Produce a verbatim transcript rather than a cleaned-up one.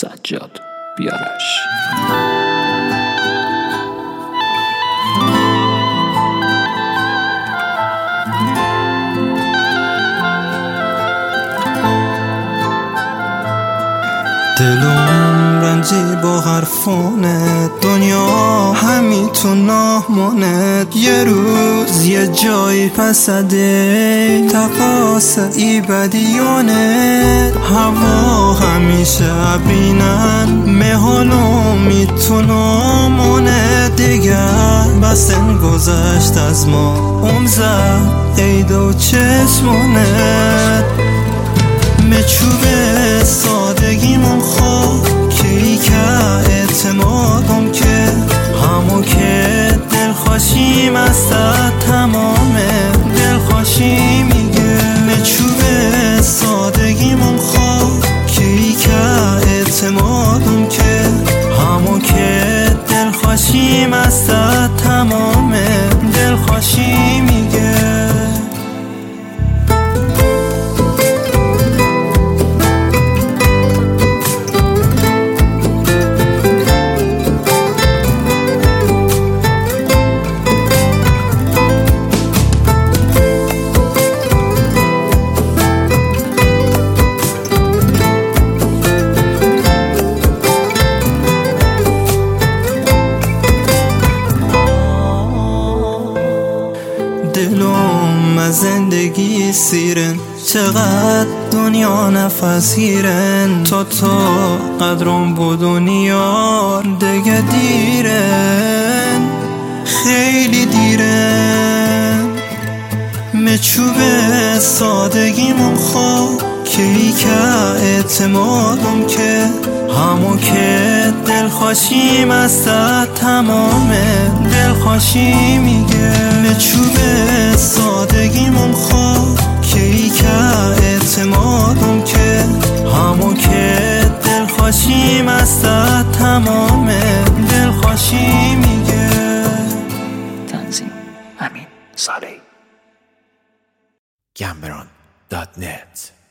سجاد بیارش. دلم رنجی با حرفانت، دنیا همین تو نامانت. یه روز یه جایی پسده تقاصد ای بدیانت. هوا همیشه ابرینن مهالو میتونامانت. دیگر بسن گذشت از ما اون زد عید و چشمانت. مچوبه سادگیمون خواه کی که اعتمادم که همو که دلخوشیم از تمامه دلخوشی میگه. مچوبه سادگیمون خواه کی که اعتمادم که همو که دلخوشیم از تمامه دلخوشی میگه. دلم از زندگی سیرن، چقدر دنیا نفسیرن. تا تا قدرم بود و نیار دیگه دیرن، خیلی دیرن. مچوبه سادگیمون خواه کی که اعتمادم که همو که دلخوشیم از تمامه دلخوشی میگه. مچوبه سادگیمون خواه کی که اعتمادم که همو که دلخوشیم از تمامه دلخوشی میگه. تنظیم امین صالحی. گمبران دات نت